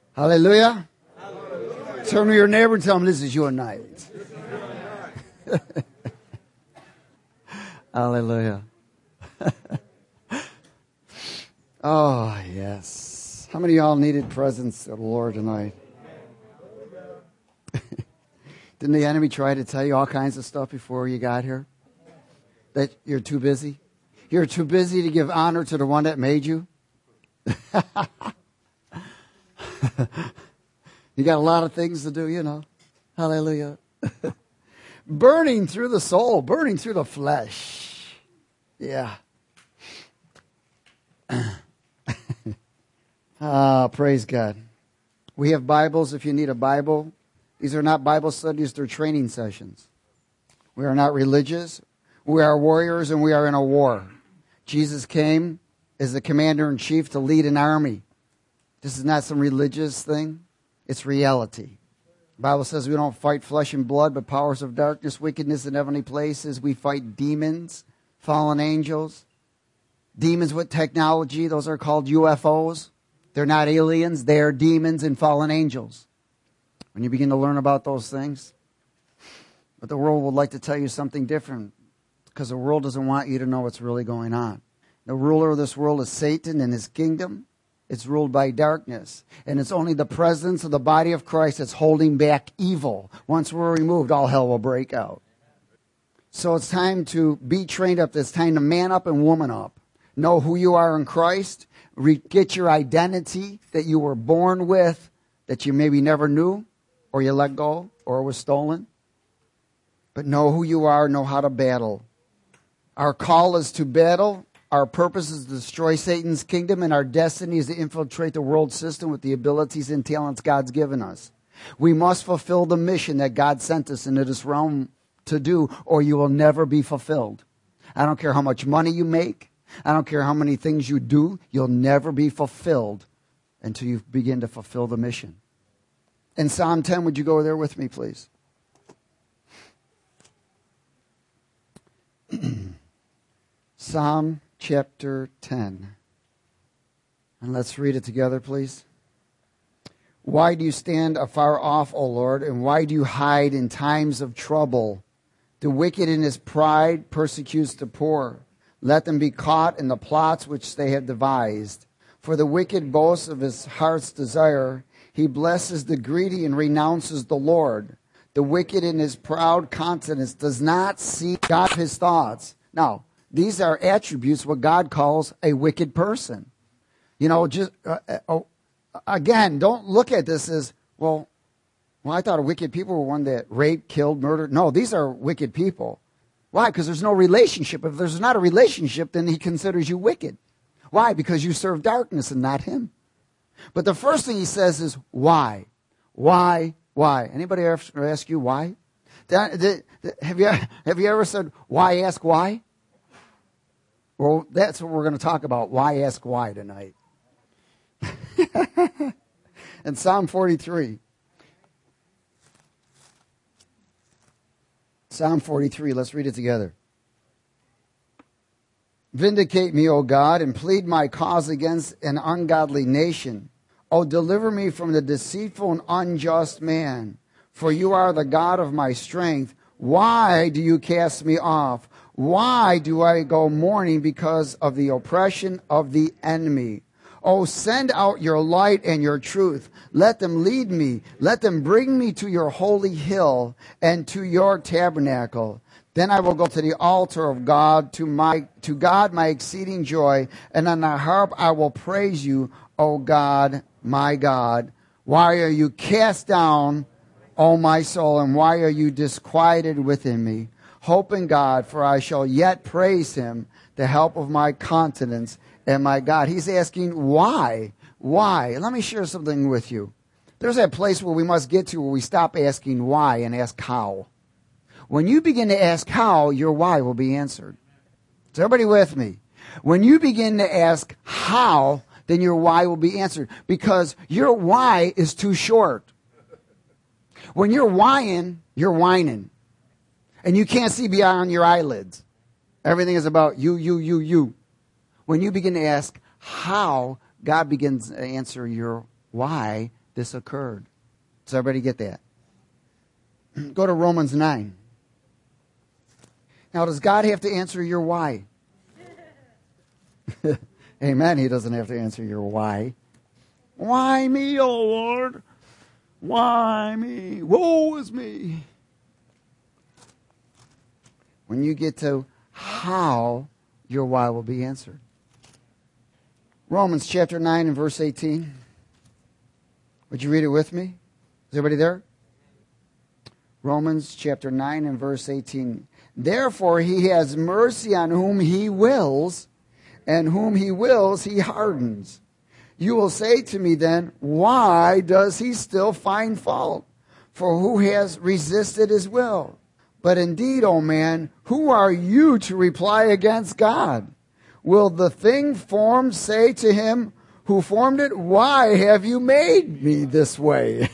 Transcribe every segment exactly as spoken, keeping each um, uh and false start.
Hallelujah. Hallelujah. Turn to your neighbor and tell him this is your night. Hallelujah. Oh, yes. How many of y'all needed presence of the Lord tonight? Didn't the enemy try to tell you all kinds of stuff before you got here? That you're too busy? You're too busy to give honor to the one that made you? You got a lot of things to do, you know. Hallelujah. Burning through the soul, burning through the flesh. Yeah. Ah, praise God. We have Bibles if you need a Bible. These are not Bible studies, they're training sessions. We are not religious. We are warriors and we are in a war. Jesus came as the commander-in-chief to lead an army. This is not some religious thing. It's reality. The Bible says we don't fight flesh and blood, but powers of darkness, wickedness in heavenly places. We fight demons, fallen angels, demons with technology. Those are called U F Os. They're not aliens. They are demons and fallen angels. When you begin to learn about those things, but the world would like to tell you something different because the world doesn't want you to know what's really going on. The ruler of this world is Satan and his kingdom. It's ruled by darkness. And it's only the presence of the body of Christ that's holding back evil. Once we're removed, all hell will break out. So it's time to be trained up. It's time to man up and woman up. Know who you are in Christ. Re- get your identity that you were born with, that you maybe never knew, or you let go, or was stolen. But know who you are, know how to battle. Our call is to battle. Our purpose is to destroy Satan's kingdom, and our destiny is to infiltrate the world system with the abilities and talents God's given us. We must fulfill the mission that God sent us into this realm to do, or you will never be fulfilled. I don't care how much money you make. I don't care how many things you do. You'll never be fulfilled until you begin to fulfill the mission. In Psalm ten, would you go there with me, please? Psalm chapter ten. And let's read it together, please. Why do you stand afar off, O Lord, and why do you hide in times of trouble? The wicked in his pride persecutes the poor. Let them be caught in the plots which they have devised. For the wicked boasts of his heart's desire. He blesses the greedy and renounces the Lord. The wicked in his proud countenance does not see God his thoughts. Now, these are attributes what God calls a wicked person. You know, just uh, uh, again, don't look at this as, well, well, I thought wicked people were one that raped, killed, murdered. No, these are wicked people. Why? Because there's no relationship. If there's not a relationship, then he considers you wicked. Why? Because you serve darkness and not him. But the first thing he says is, why? Why? Why? Anybody ever ask you why? Have you, have you ever said, why ask why? Well, that's what we're going to talk about. Why ask why tonight? In Psalm forty-three. Psalm forty-three, let's read it together. Vindicate me, O God, and plead my cause against an ungodly nation. O deliver me from the deceitful and unjust man, for you are the God of my strength. Why do you cast me off? Why do I go mourning because of the oppression of the enemy? Oh, send out your light and your truth. Let them lead me. Let them bring me to your holy hill and to your tabernacle. Then I will go to the altar of God, to my to God my exceeding joy, and on the harp I will praise you, O God, my God. Why are you cast down, O my soul, and why are you disquieted within me? Hope in God, for I shall yet praise him, the help of my countenance and my God. He's asking why? Why? Let me share something with you. There's that place where we must get to where we stop asking why and ask how. When you begin to ask how, your why will be answered. Is everybody with me? When you begin to ask how, then your why will be answered. Because your why is too short. When you're whying, you're whining. And you can't see beyond your eyelids. Everything is about you, you, you, you. When you begin to ask how, God begins to answer your why, this occurred. Does everybody get that? Go to Romans nine. Now, does God have to answer your why? Amen. He doesn't have to answer your why. Why me, oh Lord? Why me? Woe is me. When you get to how, your why will be answered. Romans chapter nine and verse eighteen. Would you read it with me? Is everybody there? Romans chapter nine and verse eighteen. Therefore he has mercy on whom he wills, and whom he wills he hardens. You will say to me then, why does he still find fault? For who has resisted his will? But indeed, O man, who are you to reply against God? Will the thing formed say to him who formed it, why have you made me this way?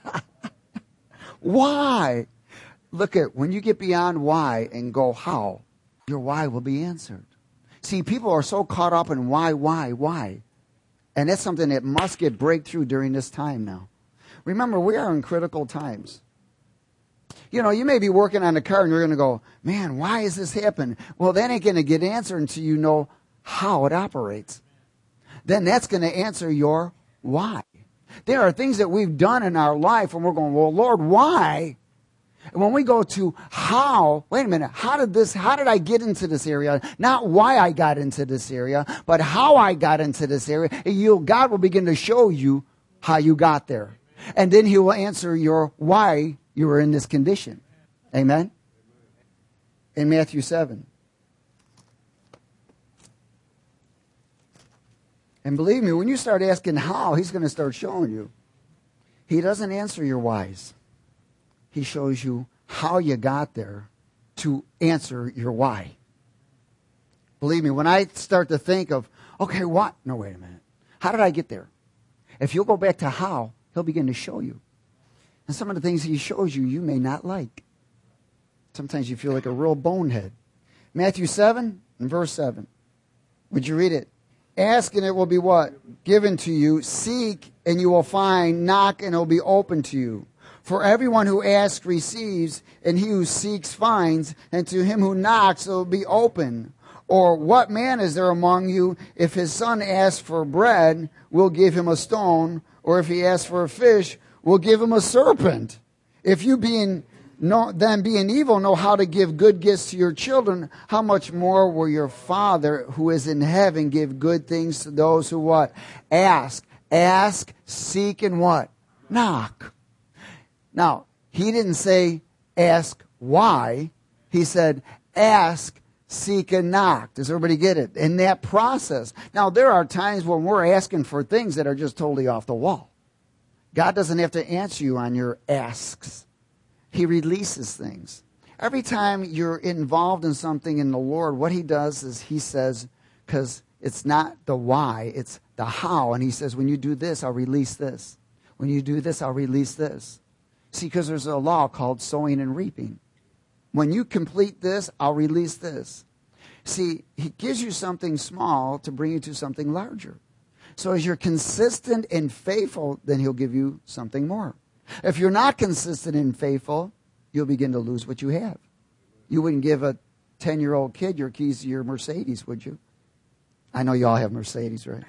Why? Look at, when you get beyond why and go how, your why will be answered. See, people are so caught up in why, why, why. And that's something that must get breakthrough during this time now. Remember, we are in critical times. You know, you may be working on a car and you're going to go, man, why is this happening? Well, that ain't going to get answered until you know how it operates. Then that's going to answer your why. There are things that we've done in our life and we're going, well, Lord, why? And when we go to how, wait a minute, how did this, how did I get into this area? Not why I got into this area, but how I got into this area. You, God will begin to show you how you got there. And then he will answer your why you were in this condition. Amen? In Matthew seven. And believe me, when you start asking how, he's going to start showing you. He doesn't answer your whys. He shows you how you got there to answer your why. Believe me, when I start to think of, okay, what? No, wait a minute. How did I get there? If you'll go back to how, he'll begin to show you. And some of the things he shows you, you may not like. Sometimes you feel like a real bonehead. Matthew seven and verse seven. Would you read it? Ask and it will be what? Given to you. Seek and you will find. Knock and it will be open to you. For everyone who asks receives, and he who seeks finds, and to him who knocks it will be open. Or what man is there among you, if his son asks for bread, will give him a stone, or if he asks for a fish, will give him a serpent? If you being no, then being evil know how to give good gifts to your children, how much more will your Father who is in heaven give good things to those who what? Ask. Ask, seek, and what? Knock. Now, he didn't say ask why. He said ask, seek, and knock. Does everybody get it? In that process. Now, there are times when we're asking for things that are just totally off the wall. God doesn't have to answer you on your asks. He releases things. Every time you're involved in something in the Lord, what he does is he says, because it's not the why, it's the how. And he says, when you do this, I'll release this. When you do this, I'll release this. See, because there's a law called sowing and reaping. When you complete this, I'll release this. See, he gives you something small to bring you to something larger. So as you're consistent and faithful, then he'll give you something more. If you're not consistent and faithful, you'll begin to lose what you have. You wouldn't give a ten-year-old kid your keys to your Mercedes, would you? I know you all have Mercedes, right?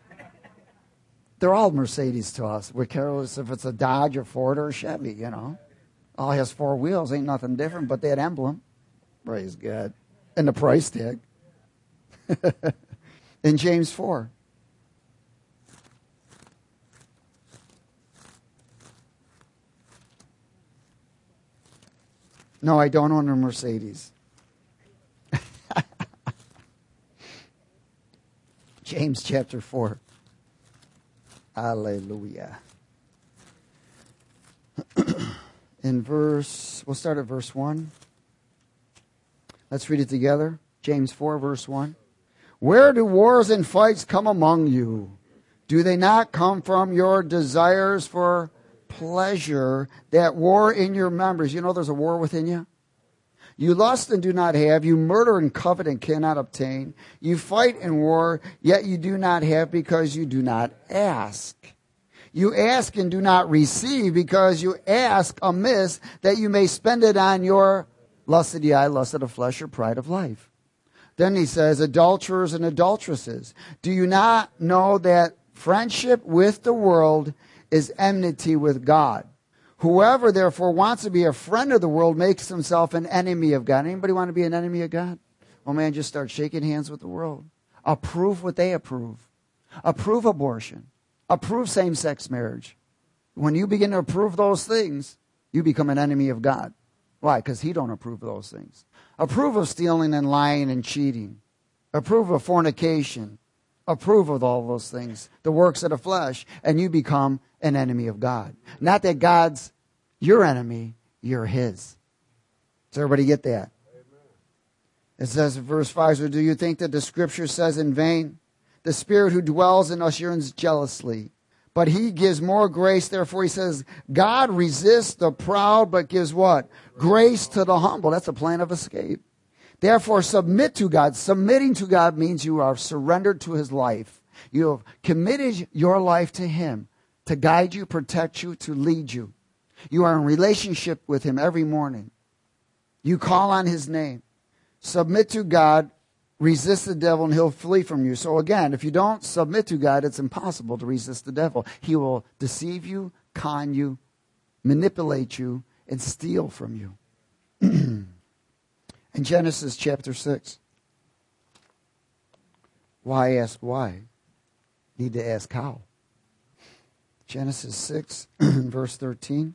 They're all Mercedes to us. We're careless if it's a Dodge or Ford or a Chevy, you know. All has four wheels, ain't nothing different but that emblem. Praise God. And the price tag. In James four. No, I don't own a Mercedes. James chapter four. Hallelujah. In verse, we'll start at verse one. Let's read it together. James four, verse one. Where do wars and fights come among you? Do they not come from your desires for pleasure that war in your members? You know there's a war within you? You lust and do not have. You murder and covet and cannot obtain. You fight and war, yet you do not have because you do not ask. You ask and do not receive because you ask amiss that you may spend it on your lust of the eye, lust of the flesh, or pride of life. Then he says, adulterers and adulteresses, do you not know that friendship with the world is enmity with God? Whoever therefore wants to be a friend of the world makes himself an enemy of God. Anybody want to be an enemy of God? Oh man, just start shaking hands with the world. Approve what they approve. Approve abortion. Approve same-sex marriage. When you begin to approve those things, you become an enemy of God. Why? Because he don't approve of those things. Approve of stealing and lying and cheating. Approve of fornication. Approve of all those things, the works of the flesh, and you become an enemy of God. Not that God's your enemy, you're his. Does everybody get that? Amen. It says in verse five, so do you think that the scripture says in vain, the spirit who dwells in us yearns jealously, but he gives more grace. Therefore he says, God resists the proud, but gives what? Grace to the humble. That's a plan of escape. Therefore submit to God. Submitting to God means you are surrendered to his life. You have committed your life to him to guide you, protect you, to lead you. You are in relationship with him every morning. You call on his name. Submit to God. Resist the devil and he'll flee from you. So again, if you don't submit to God, it's impossible to resist the devil. He will deceive you, con you, manipulate you, and steal from you. In Genesis chapter six, why ask why? Need to ask how. Genesis six, verse thirteen.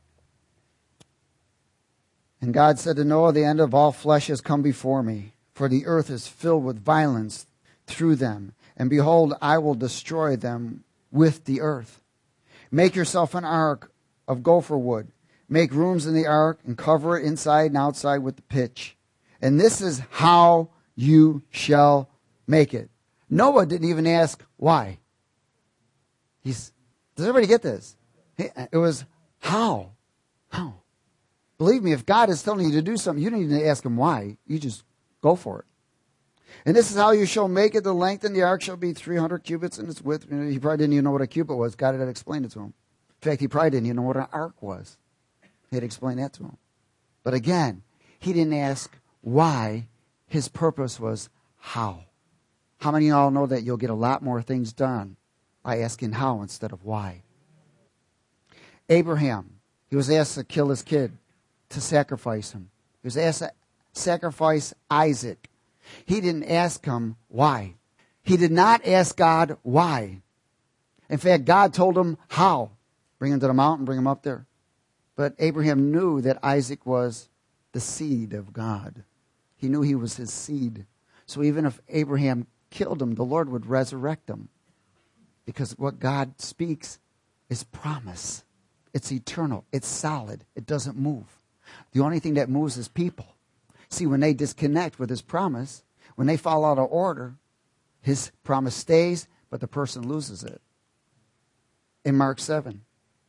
And God said to Noah, the end of all flesh has come before me, for the earth is filled with violence through them. And behold, I will destroy them with the earth. Make yourself an ark of gopher wood. Make rooms in the ark and cover it inside and outside with the pitch. And this is how you shall make it. Noah didn't even ask why. He's, does everybody get this? It was how? How? Believe me, if God is telling you to do something, you don't need to ask him why. You just go for it. And this is how you shall make it. The length in the ark shall be three hundred cubits in its width. He probably didn't even know what a cubit was. God had explained it to him. In fact, he probably didn't even know what an ark was. He had explained that to him. But again, he didn't ask why. His purpose was how. How many of y'all know that you'll get a lot more things done by asking how instead of why? Abraham, he was asked to kill his kid, to sacrifice him. He was asked to sacrifice Isaac. He didn't ask him why. He did not ask God why. In fact, God told him how. Bring him to the mountain, bring him up there. But Abraham knew that Isaac was the seed of God. He knew he was his seed. So even if Abraham killed him, the Lord would resurrect him. Because what God speaks is promise. It's eternal. It's solid. It doesn't move. The only thing that moves is people. See, when they disconnect with his promise, when they fall out of order, his promise stays, but the person loses it. In Mark seven.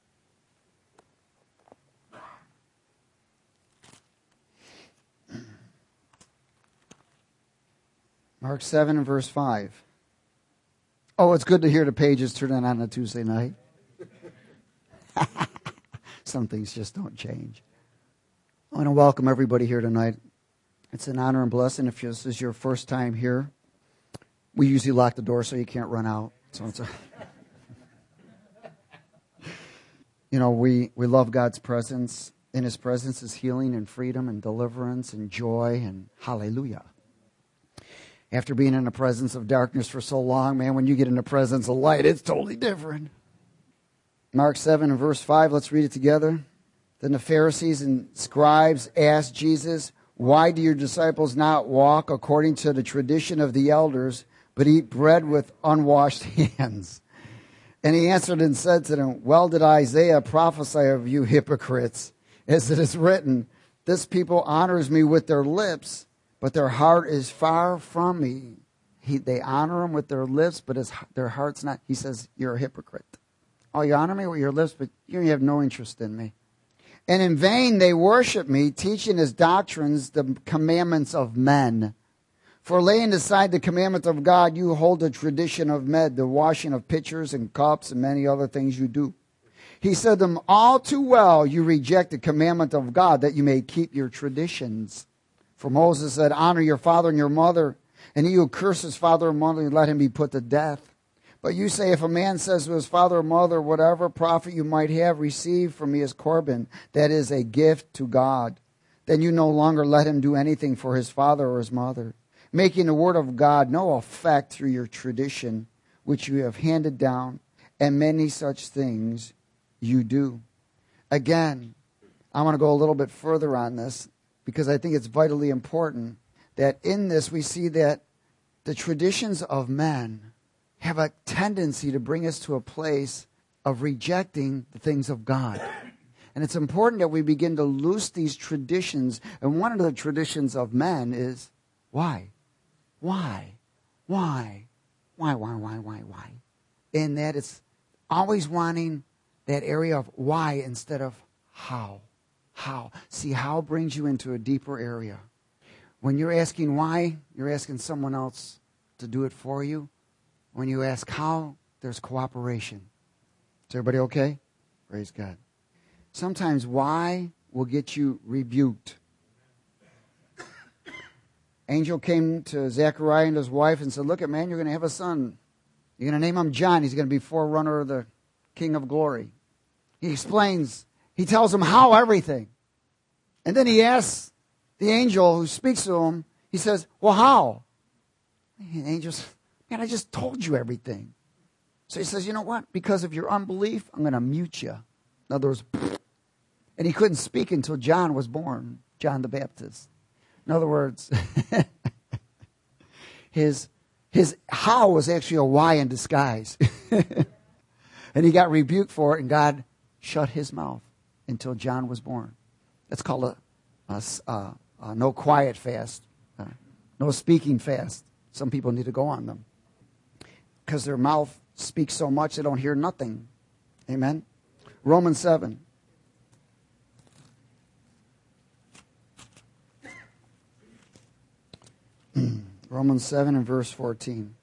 Mark seven and verse five. Oh, it's good to hear the pages turning on a Tuesday night. Some things just don't change. I want to welcome everybody here tonight. It's an honor and blessing if this is your first time here. We usually lock the door so you can't run out. So it's a you know, we, we love God's presence. In his presence is healing and freedom and deliverance and joy and hallelujah. After being in the presence of darkness for so long, man, when you get in the presence of light, it's totally different. Mark seven and verse five, let's read it together. Then the Pharisees and scribes asked Jesus, why do your disciples not walk according to the tradition of the elders, but eat bread with unwashed hands? And he answered and said to them, well did Isaiah prophesy of you hypocrites, as it is written, this people honors me with their lips, but their heart is far from me. He, they honor him with their lips, but his, their heart's not. He says, you're a hypocrite. Oh, you honor me with your lips, but you have no interest in me. And in vain they worship me, teaching as doctrines the commandments of men. For laying aside the commandment of God, you hold the tradition of men, the washing of pitchers and cups and many other things you do. He said to them, all too well you reject the commandment of God that you may keep your traditions. For Moses said, honor your father and your mother, and he who curses father or mother, let him be put to death. But you say, if a man says to his father or mother, whatever profit you might have received from me as Corban, that is a gift to God, then you no longer let him do anything for his father or his mother, making the word of God no effect through your tradition, which you have handed down, and many such things you do. Again, I want to go a little bit further on this because I think it's vitally important that in this we see that the traditions of men have a tendency to bring us to a place of rejecting the things of God. And it's important that we begin to loose these traditions. And one of the traditions of men is why? Why? Why? Why, why, why, why, why? In that it's always wanting that area of why instead of how. How. See, how brings you into a deeper area. When you're asking why, you're asking someone else to do it for you. When you ask how, there's cooperation. Is everybody okay? Praise God. Sometimes why will get you rebuked. Angel came to Zechariah and his wife and said, look at man, you're going to have a son. You're going to name him John. He's going to be forerunner of the King of Glory. He explains, he tells him how everything. And then he asks the angel who speaks to him, he says, well, how? And the angel says, man, I just told you everything. So he says, you know what? Because of your unbelief, I'm going to mute you. In other words, and he couldn't speak until John was born, John the Baptist. In other words, his his how was actually a why in disguise. And he got rebuked for it, and God shut his mouth until John was born. That's called a, a, a, a no quiet fast, uh, no speaking fast. Some people need to go on them because their mouth speaks so much they don't hear nothing. Amen? Romans seven. Romans seven and verse fourteen.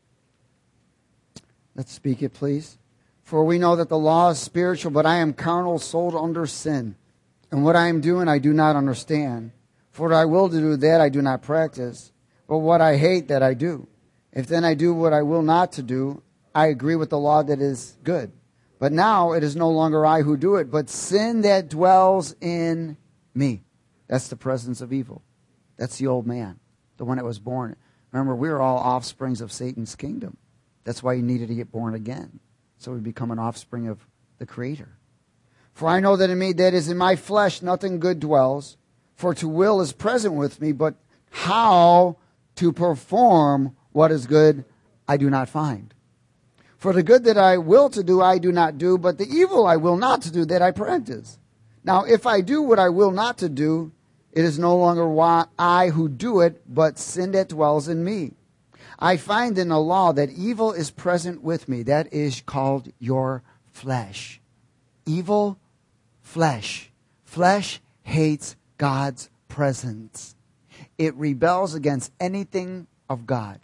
Let's speak it, please. For we know that the law is spiritual, but I am carnal, sold under sin. And what I am doing, I do not understand. For what I will to do, that I do not practice. But what I hate, that I do. If then I do what I will not to do, I agree with the law that is good. But now it is no longer I who do it, but sin that dwells in me. That's the presence of evil. That's the old man, the one that was born. Remember, we're all offsprings of Satan's kingdom. That's why you needed to get born again, so we become an offspring of the Creator. For I know that in me, that is in my flesh, nothing good dwells. For to will is present with me, but how to perform what is good, I do not find. For the good that I will to do, I do not do, but the evil I will not to do, that I practice. Now, if I do what I will not to do, it is no longer I who do it, but sin that dwells in me. I find in the law that evil is present with me. That is called your flesh. Evil, flesh. Flesh hates God's presence. It rebels against anything of God.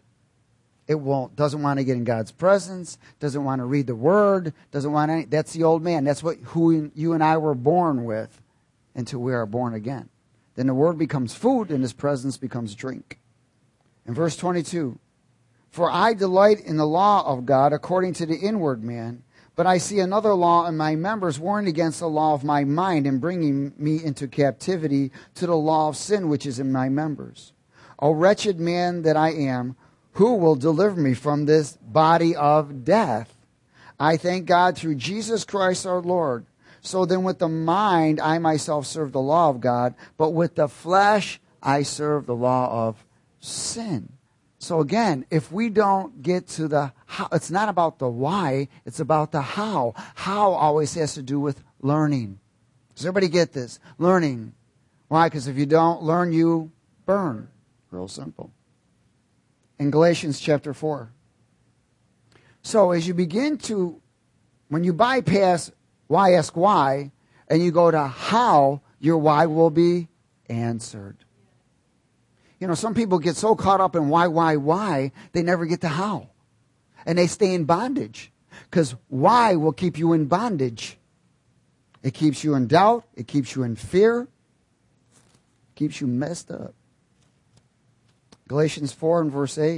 It won't, doesn't want to get in God's presence, doesn't want to read the Word, doesn't want any, that's the old man. That's what who you and I were born with until we are born again. Then the Word becomes food and His presence becomes drink. In verse twenty-two, for I delight in the law of God according to the inward man, but I see another law in my members, warring against the law of my mind and bringing me into captivity to the law of sin which is in my members. O wretched man that I am, who will deliver me from this body of death? I thank God through Jesus Christ our Lord. So then with the mind I myself serve the law of God, but with the flesh I serve the law of sin. So again, if we don't get to the how, it's not about the why, it's about the how. How always has to do with learning. Does everybody get this? Learning. Why? Because if you don't learn, you burn. Real simple. In Galatians chapter four. So as you begin to, when you bypass why, ask why, and you go to how, your why will be answered. You know, some people get so caught up in why, why, why, they never get to how. And they stay in bondage. Because why will keep you in bondage? It keeps you in doubt. It keeps you in fear. Keeps you messed up. Galatians four and verse eight.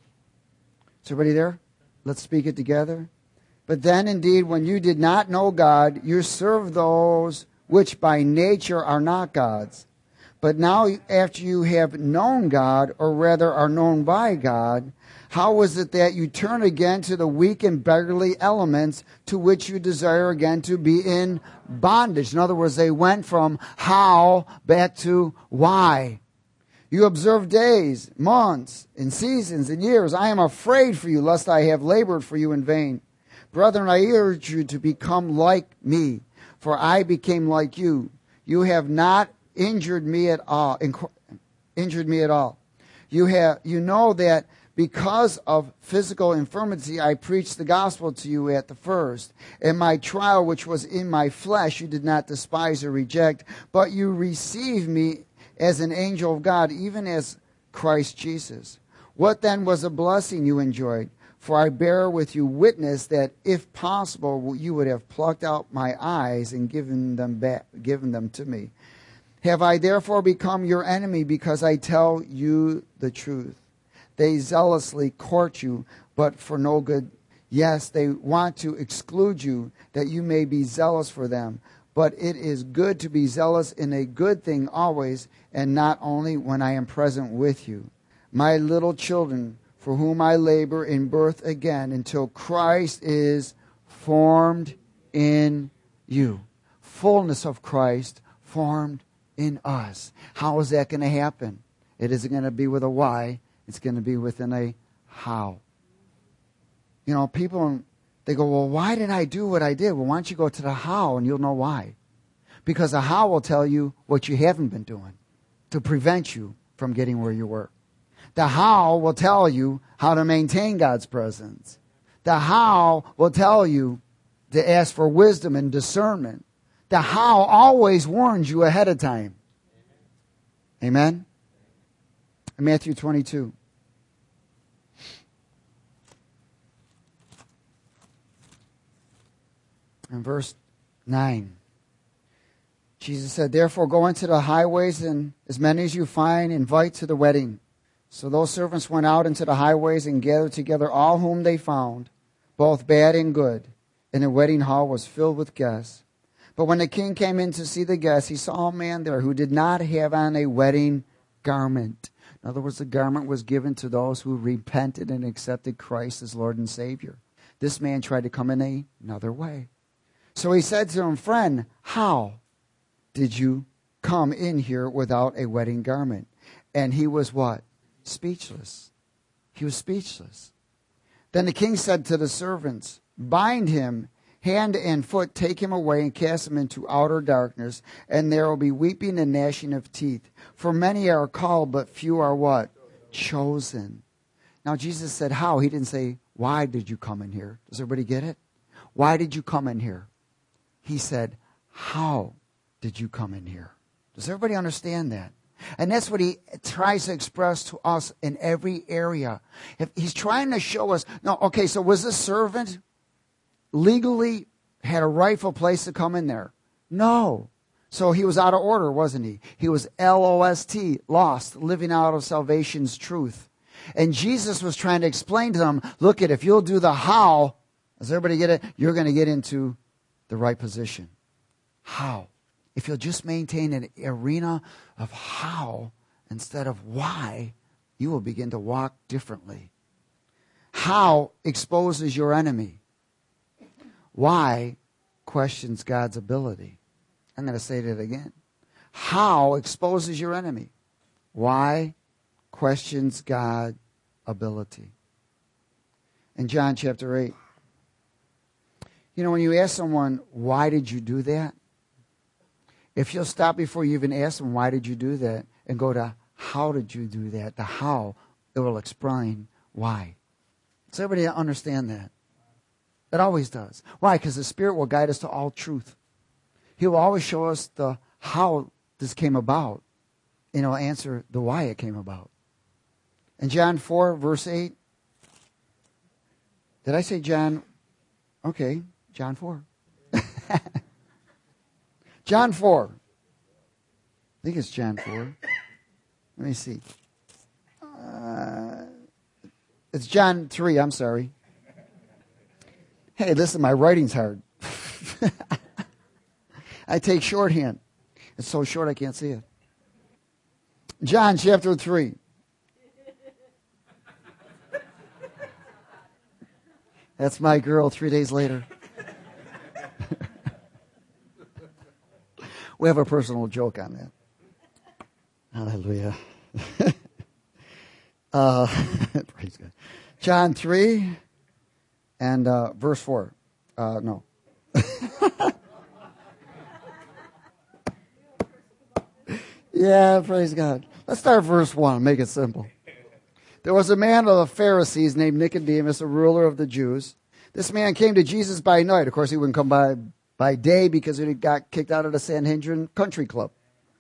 Is everybody there? Let's speak it together. But then indeed, when you did not know God, you served those which by nature are not gods. But now after you have known God, or rather are known by God, how is it that you turn again to the weak and beggarly elements to which you desire again to be in bondage? In other words, they went from how back to why. You observe days, months, and seasons, and years. I am afraid for you, lest I have labored for you in vain. Brethren, I urge you to become like me, for I became like you. You have not injured me at all. Injured me at all. You have, you know that because of physical infirmity, I preached the gospel to you at the first. In my trial, which was in my flesh, you did not despise or reject, but you received me as an angel of God, even as Christ Jesus. What then was a blessing you enjoyed? For I bear with you witness that if possible, you would have plucked out my eyes and given them back, given them to me. Have I therefore become your enemy because I tell you the truth? They zealously court you, but for no good. Yes, they want to exclude you, that you may be zealous for them. But it is good to be zealous in a good thing always, and not only when I am present with you. My little children, for whom I labor in birth again, until Christ is formed in you. Fullness of Christ formed in us. How is that going to happen? It isn't going to be with a why. It's going to be within a how. You know, people, they go, well, why did I do what I did? Well, why don't you go to the how and you'll know why. Because the how will tell you what you haven't been doing to prevent you from getting where you were. The how will tell you how to maintain God's presence. The how will tell you to ask for wisdom and discernment. The how always warns you ahead of time. Amen? Matthew twenty-two. And verse nine. Jesus said, therefore go into the highways, and as many as you find, invite to the wedding. So those servants went out into the highways and gathered together all whom they found, both bad and good. And the wedding hall was filled with guests. But when the king came in to see the guests, he saw a man there who did not have on a wedding garment. In other words, the garment was given to those who repented and accepted Christ as Lord and Savior. This man tried to come in a, another way. So he said to him, friend, how did you come in here without a wedding garment? And he was what? Speechless. He was speechless. Then the king said to the servants, bind him hand and foot, take him away and cast him into outer darkness, and there will be weeping and gnashing of teeth. For many are called, but few are what? Chosen. Now Jesus said how. He didn't say, why did you come in here? Does everybody get it? Why did you come in here? He said, how did you come in here? Does everybody understand that? And that's what he tries to express to us in every area. If he's trying to show us, no, okay, so was this servant legally had a rightful place to come in there? No. So he was out of order, wasn't he? He was L O S T, lost, living out of salvation's truth. And Jesus was trying to explain to them, look at, if you'll do the how, does everybody get it? You're going to get into the right position. How? If you'll just maintain an arena of how instead of why, you will begin to walk differently. How exposes your enemy. Why questions God's ability. I'm going to say that again. How exposes your enemy. Why questions God's ability. In John chapter eight. You know, when you ask someone, why did you do that? If you'll stop before you even ask them, why did you do that? And go to, how did you do that? The how, it will explain why. Does everybody understand that? It always does. Why? Because the Spirit will guide us to all truth. He will always show us the how this came about. and he'll answer the why it came about. In John four, verse eight, did I say John? Okay, John four. John four. I think it's John four. Let me see. Uh, it's John three, I'm sorry. Hey, listen, my writing's hard. I take shorthand. It's so short I can't see it. John chapter three. That's my girl three days later. We have a personal joke on that. Hallelujah. uh, praise God. John three and uh, verse four. Uh, no. Yeah, praise God. Let's start verse one, make it simple. There was a man of the Pharisees named Nicodemus, a ruler of the Jews. This man came to Jesus by night. Of course, he wouldn't come by by day because he got kicked out of the Sanhedrin Country Club.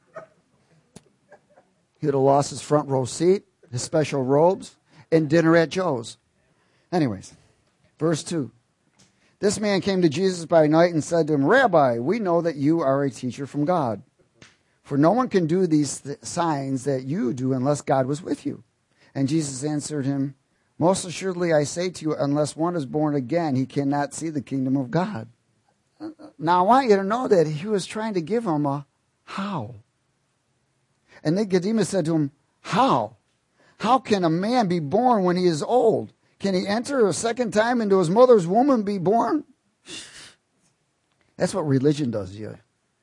He would have lost his front row seat, his special robes, and dinner at Joe's. Anyways, verse two. This man came to Jesus by night and said to him, Rabbi, we know that you are a teacher from God. For no one can do these th- signs that you do unless God was with you. And Jesus answered him, Most assuredly I say to you, unless one is born again, he cannot see the kingdom of God. Now I want you to know that he was trying to give him a how. And Nicodemus said to him, How? How can a man be born when he is old? Can he enter a second time into his mother's womb and be born? That's what religion does to you.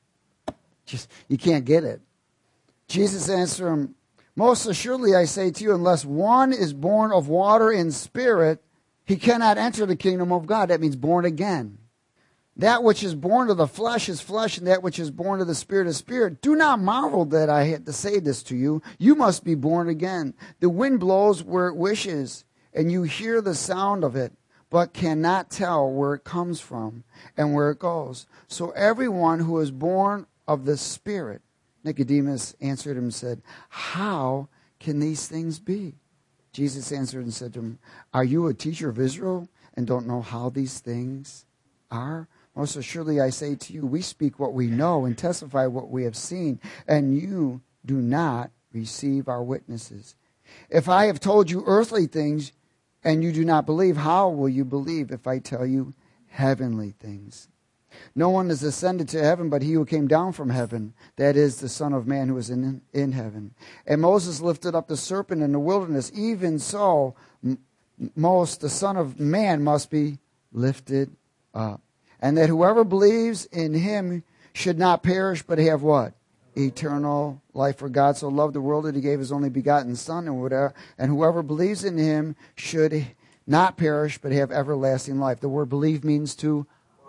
Just, you can't get it. Jesus answered him, Most assuredly I say to you, unless one is born of water and spirit, he cannot enter the kingdom of God. That means born again. That which is born of the flesh is flesh, and that which is born of the spirit is spirit. Do not marvel that I had to say this to you. You must be born again. The wind blows where it wishes, and you hear the sound of it, but cannot tell where it comes from and where it goes. So everyone who is born of the Spirit. Nicodemus answered him and said, How can these things be? Jesus answered and said to him, Are you a teacher of Israel and don't know how these things are? Most assuredly I say to you, we speak what we know and testify what we have seen, and you do not receive our witnesses. If I have told you earthly things and you do not believe, how will you believe if I tell you heavenly things? No one has ascended to heaven but he who came down from heaven, that is, the Son of Man who is in, in heaven. And Moses lifted up the serpent in the wilderness. Even so, m- most the Son of Man must be lifted up. And that whoever believes in him should not perish but have what? Eternal life. For God so loved the world that he gave his only begotten Son, and whatever, and whoever believes in him should not perish but have everlasting life. The word believe means to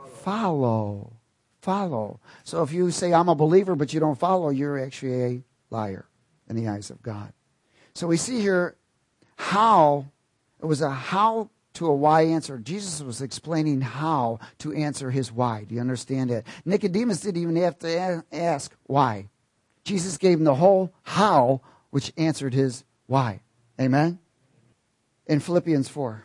follow. Follow. So if you say, I'm a believer, but you don't follow, you're actually a liar in the eyes of God. So we see here how, it was a how to a why answer. Jesus was explaining how to answer his why. Do you understand that? Nicodemus didn't even have to ask why. Jesus gave him the whole how, which answered his why. Amen? In Philippians four.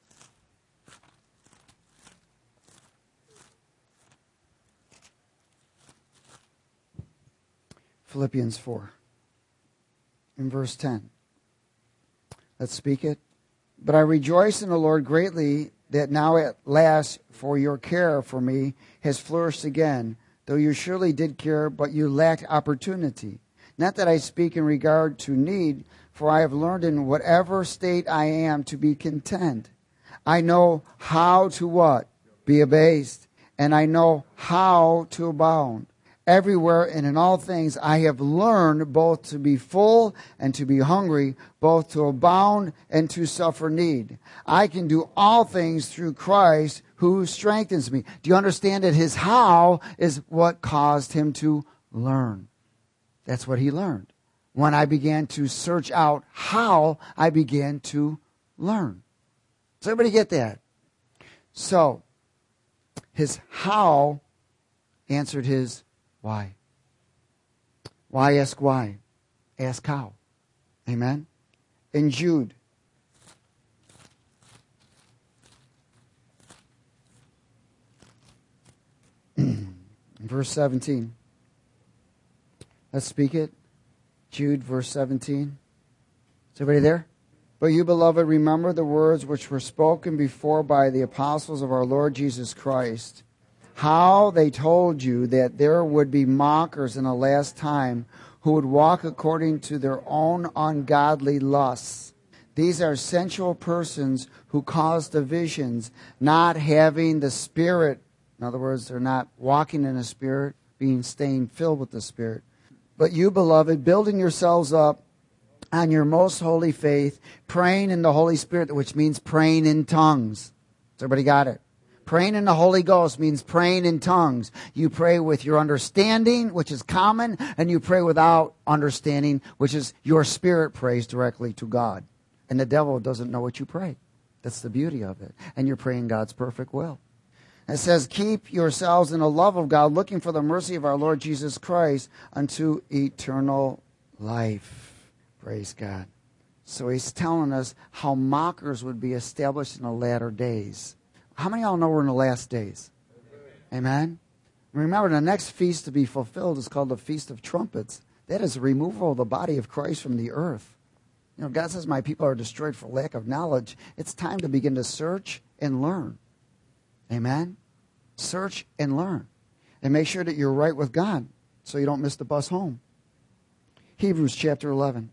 Philippians four. In verse ten. Let's speak it. But I rejoice in the Lord greatly that now at last for your care for me has flourished again, though you surely did care, but you lacked opportunity. Not that I speak in regard to need, for I have learned in whatever state I am to be content. I know how to what? Be abased. And I know how to abound. Everywhere and in all things I have learned both to be full and to be hungry, both to abound and to suffer need. I can do all things through Christ who strengthens me. Do you understand that his how is what caused him to learn? That's what he learned. When I began to search out how, I began to learn. Does everybody get that? So, his how answered his why. Why ask why? Ask how. Amen? In Jude, verse seventeen. Let's speak it. Jude, verse seventeen. Is everybody there? But you, beloved, remember the words which were spoken before by the apostles of our Lord Jesus Christ, how they told you that there would be mockers in the last time who would walk according to their own ungodly lusts. These are sensual persons who cause divisions, not having the Spirit. In other words, they're not walking in the Spirit, being staying filled with the Spirit. But you, beloved, building yourselves up on your most holy faith, praying in the Holy Spirit, which means praying in tongues. Has everybody got it? Praying in the Holy Ghost means praying in tongues. You pray with your understanding, which is common, and you pray without understanding, which is your spirit prays directly to God. And the devil doesn't know what you pray. That's the beauty of it. And you're praying God's perfect will. It says, keep yourselves in the love of God, looking for the mercy of our Lord Jesus Christ unto eternal life. Praise God. So he's telling us how mockers would be established in the latter days. How many of y'all know we're in the last days? Amen? Remember, the next feast to be fulfilled is called the Feast of Trumpets. That is the removal of the body of Christ from the earth. You know, God says, my people are destroyed for lack of knowledge. It's time to begin to search and learn. Amen? Search and learn. And make sure that you're right with God so you don't miss the bus home. Hebrews chapter eleven.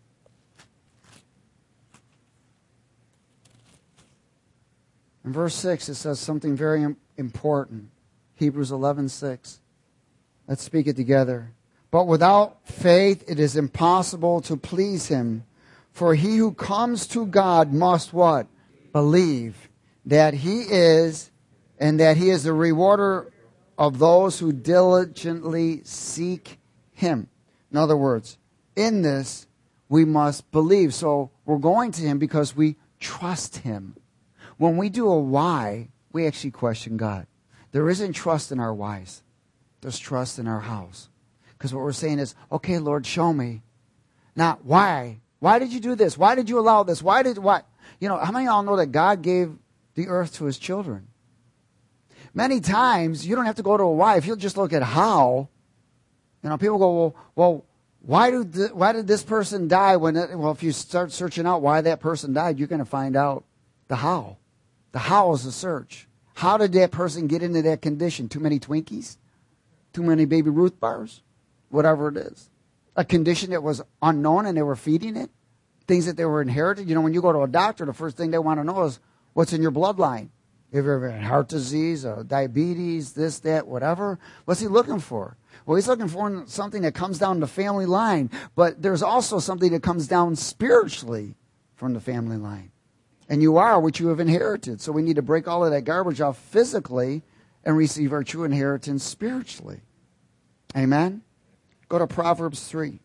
In verse six, it says something very important. Hebrews eleven six. Let's speak it together. But without faith it is impossible to please him. For he who comes to God must what? Believe that he is, and that he is the rewarder of those who diligently seek him. In other words, in this we must believe. So we're going to him because we trust him. When we do a why, we actually question God. There isn't trust in our whys. There's trust in our hows. Because what we're saying is, okay, Lord, show me. Not why. Why did you do this? Why did you allow this? Why did what? You know, how many of y'all know that God gave the earth to his children? Many times, you don't have to go to a why. If you'll just look at how, you know, people go, well, well why, do th- why did this person die? When it, well, if you start searching out why that person died, you're going to find out the how. The how is the search. How did that person get into that condition? Too many Twinkies? Too many Baby Ruth bars? Whatever it is. A condition that was unknown and they were feeding it? Things that they were inherited? You know, when you go to a doctor, the first thing they want to know is what's in your bloodline. If you've ever had heart disease, or diabetes, this, that, whatever, what's he looking for? Well, he's looking for something that comes down the family line, but there's also something that comes down spiritually from the family line. And you are what you have inherited. So we need to break all of that garbage off physically and receive our true inheritance spiritually. Amen? Go to Proverbs three.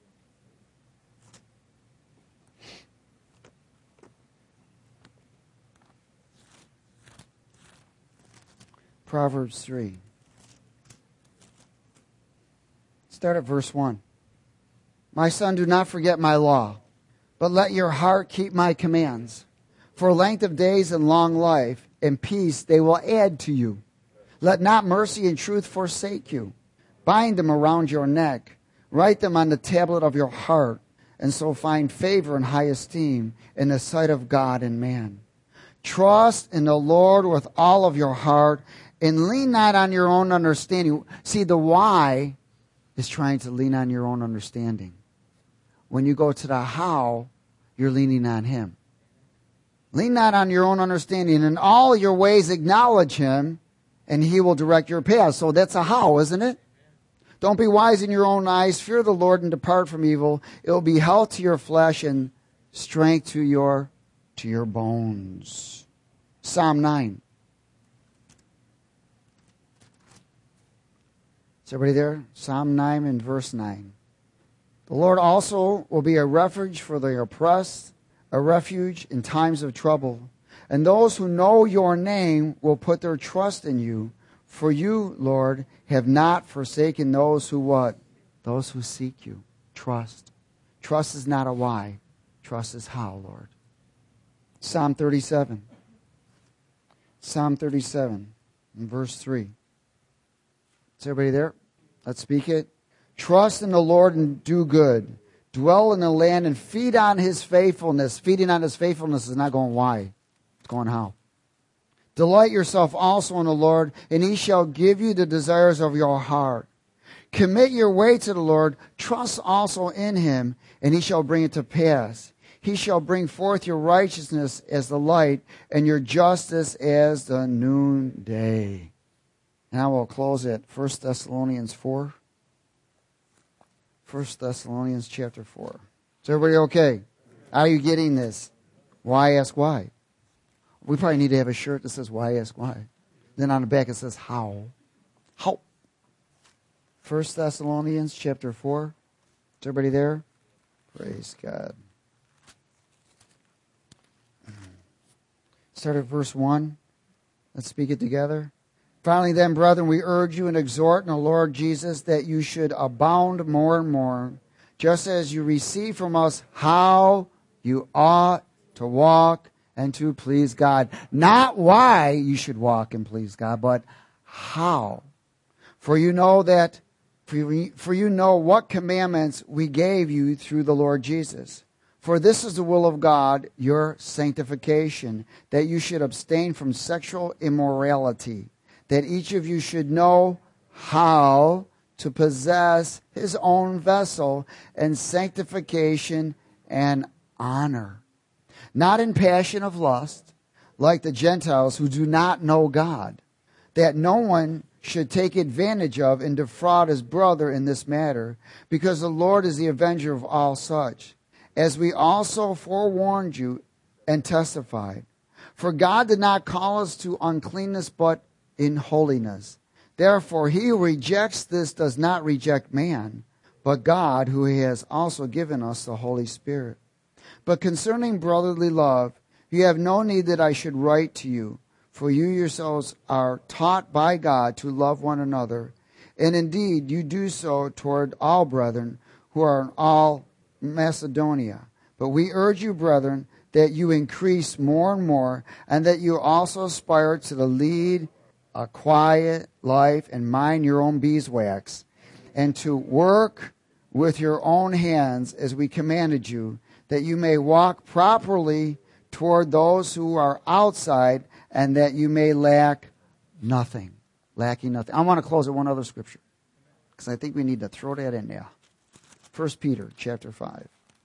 Proverbs three. Start at verse one. My son, do not forget my law, but let your heart keep my commands. For length of days and long life and peace they will add to you. Let not mercy and truth forsake you. Bind them around your neck. Write them on the tablet of your heart, and so find favor and high esteem in the sight of God and man. Trust in the Lord with all of your heart, and lean not on your own understanding. See, the why is trying to lean on your own understanding. When you go to the how, you're leaning on him. Lean not on your own understanding. In all your ways acknowledge him, and he will direct your path. So that's a how, isn't it? Don't be wise in your own eyes. Fear the Lord and depart from evil. It will be health to your flesh and strength to your, to your bones. Psalm nine. Is everybody there? Psalm nine and verse nine. The Lord also will be a refuge for the oppressed, a refuge in times of trouble. And those who know your name will put their trust in you. For you, Lord, have not forsaken those who what? Those who seek you. Trust. Trust is not a why. Trust is how, Lord. Psalm thirty-seven. Psalm thirty-seven, in verse three. Is everybody there? Let's speak it. Trust in the Lord and do good. Dwell in the land and feed on his faithfulness. Feeding on his faithfulness is not going why. It's going how. Delight yourself also in the Lord, and he shall give you the desires of your heart. Commit your way to the Lord. Trust also in him, and he shall bring it to pass. He shall bring forth your righteousness as the light, and your justice as the noonday. And I will close at First Thessalonians four. First Thessalonians chapter four. Is everybody okay? Are you getting this? Why ask why? We probably need to have a shirt that says why ask why. Then on the back it says how. How? First Thessalonians chapter four. Is everybody there? Praise God. Start at verse one. Let's speak it together. Finally then, brethren, we urge you and exhort in the Lord Jesus that you should abound more and more, just as you receive from us how you ought to walk and to please God. Not why you should walk and please God, but how. For you know that, for you, for you know what commandments we gave you through the Lord Jesus. For this is the will of God, your sanctification, that you should abstain from sexual immorality, that each of you should know how to possess his own vessel in sanctification and honor, not in passion of lust, like the Gentiles who do not know God, that no one should take advantage of and defraud his brother in this matter, because the Lord is the avenger of all such, as we also forewarned you and testified. For God did not call us to uncleanness, but in holiness. Therefore, he who rejects this does not reject man, but God, who has also given us the Holy Spirit. But concerning brotherly love, you have no need that I should write to you, for you yourselves are taught by God to love one another, and indeed you do so toward all brethren who are in all Macedonia. But we urge you, brethren, that you increase more and more, and that you also aspire to the lead a quiet life and mind your own beeswax, and to work with your own hands as we commanded you, that you may walk properly toward those who are outside, and that you may lack nothing. Lacking nothing. I want to close with one other scripture, because I think we need to throw that in there. First Peter chapter five.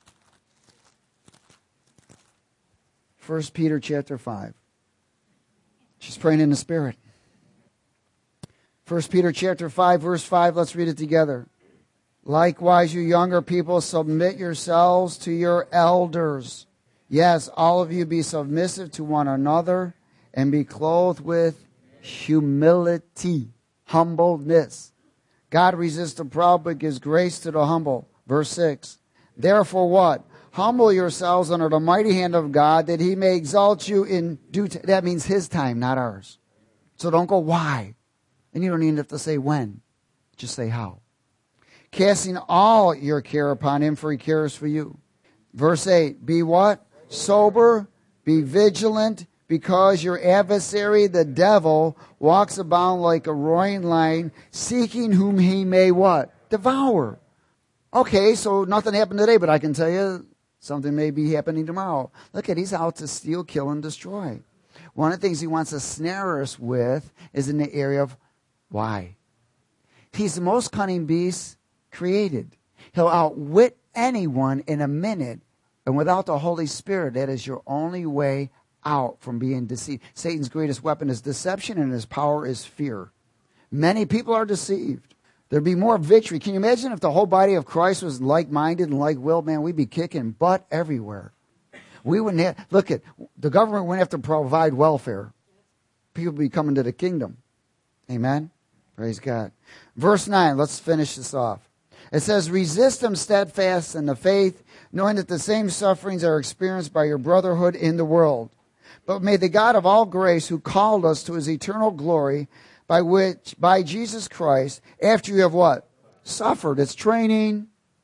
First Peter chapter five. She's praying in the Spirit. First Peter chapter five, verse five. Let's read it together. Likewise, you younger people, submit yourselves to your elders. Yes, all of you be submissive to one another, and be clothed with humility, humbleness. God resists the proud, but gives grace to the humble. Verse six. Therefore what? Humble yourselves under the mighty hand of God, that he may exalt you in due time. That means his time, not ours. So don't go why. And you don't even have to say when. Just say how. Casting all your care upon him, for he cares for you. Verse eight. Be what? Sober. Be vigilant, because your adversary, the devil, walks about like a roaring lion, seeking whom he may what? Devour. Okay, so nothing happened today, but I can tell you something may be happening tomorrow. Look at, he's out to steal, kill, and destroy. One of the things he wants to snare us with is in the area of why. He's the most cunning beast created. He'll outwit anyone in a minute, and without the Holy Spirit, that is your only way out from being deceived. Satan's greatest weapon is deception, and his power is fear. Many people are deceived. There'd be more victory. Can you imagine if the whole body of Christ was like-minded and like-willed? Man, we'd be kicking butt everywhere. We wouldn't have, look at, the government wouldn't have to provide welfare. People would be coming to the kingdom. Amen? Praise God. Verse nine, let's finish this off. It says, resist them steadfast in the faith, knowing that the same sufferings are experienced by your brotherhood in the world. But may the God of all grace, who called us to his eternal glory, by which, by Jesus Christ, after you have what? Suffered. It's training.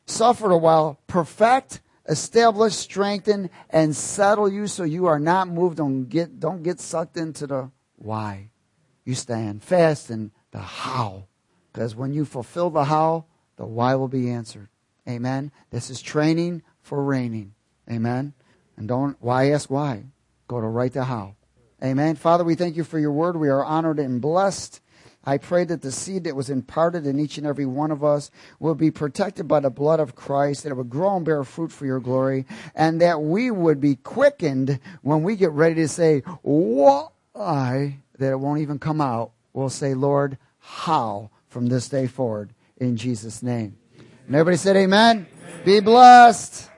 suffer a while, perfect, establish, strengthen, and settle you so you are not moved. Don't get, don't get sucked into the why. You stand fast in the how. Because when you fulfill the how, the why will be answered. Amen. This is training for reigning. Amen. And don't, why ask why? Go to right to how. Amen. Father, we thank you for your word. We are honored and blessed. I pray that the seed that was imparted in each and every one of us will be protected by the blood of Christ, that it would grow and bear fruit for your glory, and that we would be quickened when we get ready to say, why, that it won't even come out. We'll say, Lord, how from this day forward, in Jesus' name. And everybody said amen. Amen. Be blessed.